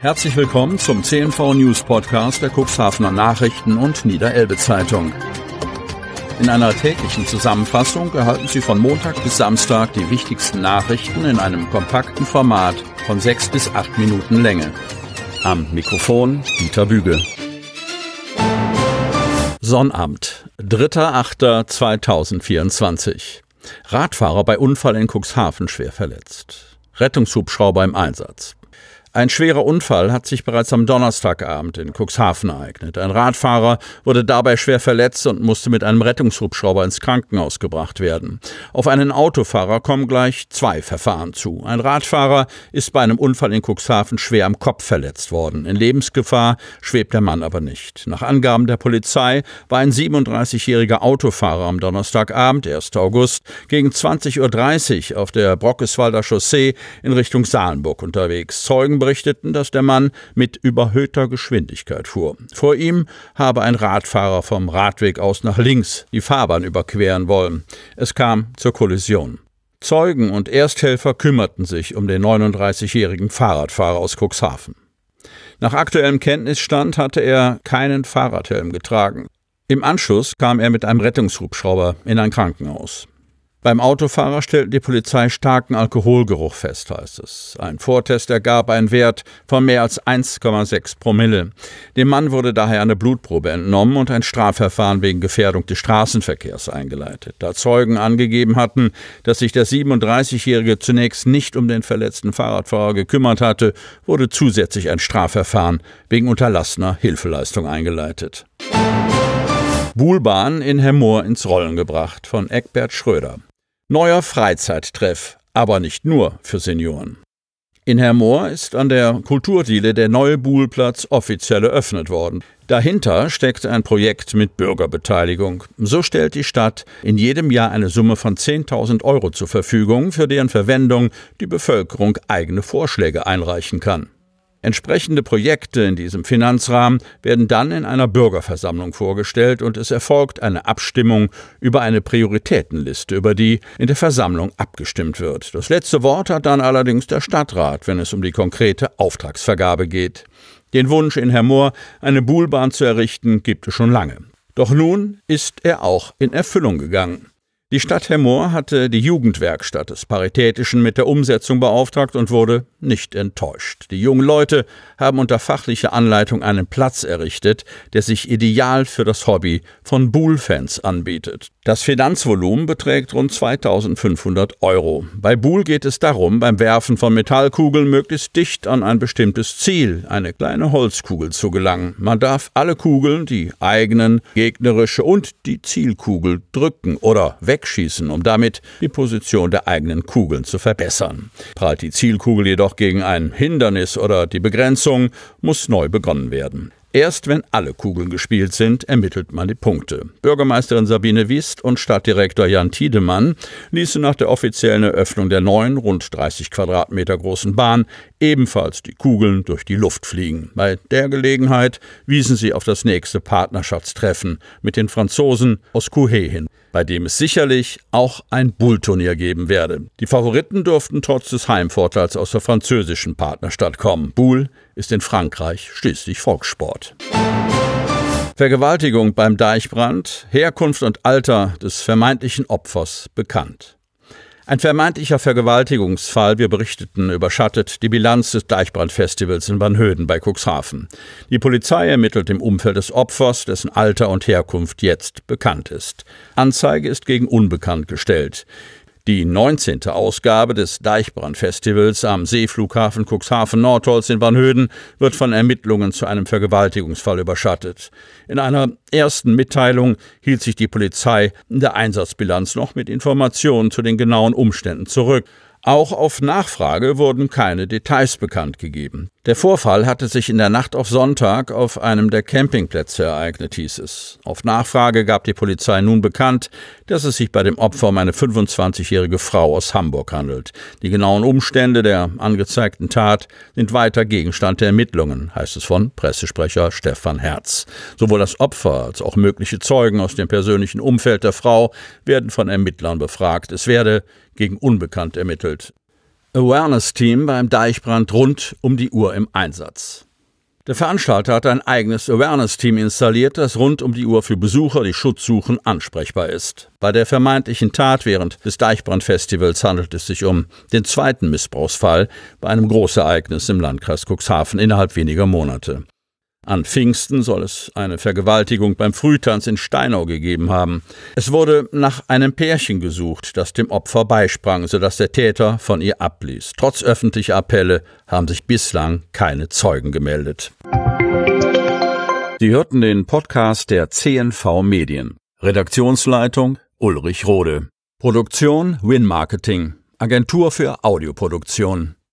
Herzlich willkommen zum CNV News Podcast der Cuxhavener Nachrichten und Niederelbe Zeitung. In einer täglichen Zusammenfassung erhalten Sie von Montag bis Samstag die wichtigsten Nachrichten in einem kompakten Format von 6 bis 8 Minuten Länge. Am Mikrofon Dieter Büge. Sonnabend, 3.8.2024. Radfahrer bei Unfall in Cuxhaven schwer verletzt. Rettungshubschrauber im Einsatz. Ein schwerer Unfall hat sich bereits am Donnerstagabend in Cuxhaven ereignet. Ein Radfahrer wurde dabei schwer verletzt und musste mit einem Rettungshubschrauber ins Krankenhaus gebracht werden. Auf einen Autofahrer kommen gleich 2 Verfahren zu. Ein Radfahrer ist bei einem Unfall in Cuxhaven schwer am Kopf verletzt worden. In Lebensgefahr schwebt der Mann aber nicht. Nach Angaben der Polizei war ein 37-jähriger Autofahrer am Donnerstagabend, 1. August, gegen 20.30 Uhr auf der Brockeswalder Chaussee in Richtung Salenburg unterwegs. Zeugen berichteten, dass der Mann mit überhöhter Geschwindigkeit fuhr. Vor ihm habe ein Radfahrer vom Radweg aus nach links die Fahrbahn überqueren wollen. Es kam zur Kollision. Zeugen und Ersthelfer kümmerten sich um den 39-jährigen Fahrradfahrer aus Cuxhaven. Nach aktuellem Kenntnisstand hatte er keinen Fahrradhelm getragen. Im Anschluss kam er mit einem Rettungshubschrauber in ein Krankenhaus. Beim Autofahrer stellte die Polizei starken Alkoholgeruch fest, heißt es. Ein Vortest ergab einen Wert von mehr als 1,6 Promille. Dem Mann wurde daher eine Blutprobe entnommen und ein Strafverfahren wegen Gefährdung des Straßenverkehrs eingeleitet. Da Zeugen angegeben hatten, dass sich der 37-Jährige zunächst nicht um den verletzten Fahrradfahrer gekümmert hatte, wurde zusätzlich ein Strafverfahren wegen unterlassener Hilfeleistung eingeleitet. Buhlbahn in Hemmoor ins Rollen gebracht von Eckbert Schröder. Neuer Freizeittreff, aber nicht nur für Senioren. In Hemmoor ist an der Kulturdiele der neue Buhlplatz offiziell eröffnet worden. Dahinter steckt ein Projekt mit Bürgerbeteiligung. So stellt die Stadt in jedem Jahr eine Summe von 10.000 Euro zur Verfügung, für deren Verwendung die Bevölkerung eigene Vorschläge einreichen kann. Entsprechende Projekte in diesem Finanzrahmen werden dann in einer Bürgerversammlung vorgestellt und es erfolgt eine Abstimmung über eine Prioritätenliste, über die in der Versammlung abgestimmt wird. Das letzte Wort hat dann allerdings der Stadtrat, wenn es um die konkrete Auftragsvergabe geht. Den Wunsch, in Hemmoor eine Buhlbahn zu errichten, gibt es schon lange. Doch nun ist er auch in Erfüllung gegangen. Die Stadt Hemmoor hatte die Jugendwerkstatt des Paritätischen mit der Umsetzung beauftragt und wurde nicht enttäuscht. Die jungen Leute haben unter fachlicher Anleitung einen Platz errichtet, der sich ideal für das Hobby von Buhl-Fans anbietet. Das Finanzvolumen beträgt rund 2.500 Euro. Bei Buhl geht es darum, beim Werfen von Metallkugeln möglichst dicht an ein bestimmtes Ziel, eine kleine Holzkugel, zu gelangen. Man darf alle Kugeln, die eigenen, gegnerische und die Zielkugel drücken oder wegschießen, um damit die Position der eigenen Kugeln zu verbessern. Prallt die Zielkugel jedoch gegen ein Hindernis oder die Begrenzung, muss neu begonnen werden. Erst wenn alle Kugeln gespielt sind, ermittelt man die Punkte. Bürgermeisterin Sabine Wiest und Stadtdirektor Jan Tiedemann ließen nach der offiziellen Eröffnung der neuen, rund 30 Quadratmeter großen Bahn ebenfalls die Kugeln durch die Luft fliegen. Bei der Gelegenheit wiesen sie auf das nächste Partnerschaftstreffen mit den Franzosen aus Couhé hin, bei dem es sicherlich auch ein Buhl-Turnier geben werde. Die Favoriten durften trotz des Heimvorteils aus der französischen Partnerstadt kommen. Buhl ist in Frankreich schließlich Volkssport. Vergewaltigung beim Deichbrand, Herkunft und Alter des vermeintlichen Opfers bekannt. Ein vermeintlicher Vergewaltigungsfall, wir berichteten, überschattet die Bilanz des Deichbrandfestivals in Vanhöden bei Cuxhaven. Die Polizei ermittelt im Umfeld des Opfers, dessen Alter und Herkunft jetzt bekannt ist. Anzeige ist gegen unbekannt gestellt. Die 19. Ausgabe des Deichbrandfestivals am Seeflughafen Cuxhaven-Nordholz in Vanhöden wird von Ermittlungen zu einem Vergewaltigungsfall überschattet. In einer ersten Mitteilung hielt sich die Polizei in der Einsatzbilanz noch mit Informationen zu den genauen Umständen zurück. Auch auf Nachfrage wurden keine Details bekannt gegeben. Der Vorfall hatte sich in der Nacht auf Sonntag auf einem der Campingplätze ereignet, hieß es. Auf Nachfrage gab die Polizei nun bekannt, dass es sich bei dem Opfer um eine 25-jährige Frau aus Hamburg handelt. Die genauen Umstände der angezeigten Tat sind weiter Gegenstand der Ermittlungen, heißt es von Pressesprecher Stefan Herz. Sowohl das Opfer als auch mögliche Zeugen aus dem persönlichen Umfeld der Frau werden von Ermittlern befragt. Es werde gegen Unbekannt ermittelt. Awareness-Team beim Deichbrand rund um die Uhr im Einsatz. Der Veranstalter hat ein eigenes Awareness-Team installiert, das rund um die Uhr für Besucher, die Schutz suchen, ansprechbar ist. Bei der vermeintlichen Tat während des Deichbrandfestivals handelt es sich um den zweiten Missbrauchsfall bei einem Großereignis im Landkreis Cuxhaven innerhalb weniger Monate. An Pfingsten soll es eine Vergewaltigung beim Frühtanz in Steinau gegeben haben. Es wurde nach einem Pärchen gesucht, das dem Opfer beisprang, sodass der Täter von ihr abließ. Trotz öffentlicher Appelle haben sich bislang keine Zeugen gemeldet. Sie hörten den Podcast der CNV Medien. Redaktionsleitung Ulrich Rode. Produktion Win Marketing, Agentur für Audioproduktion.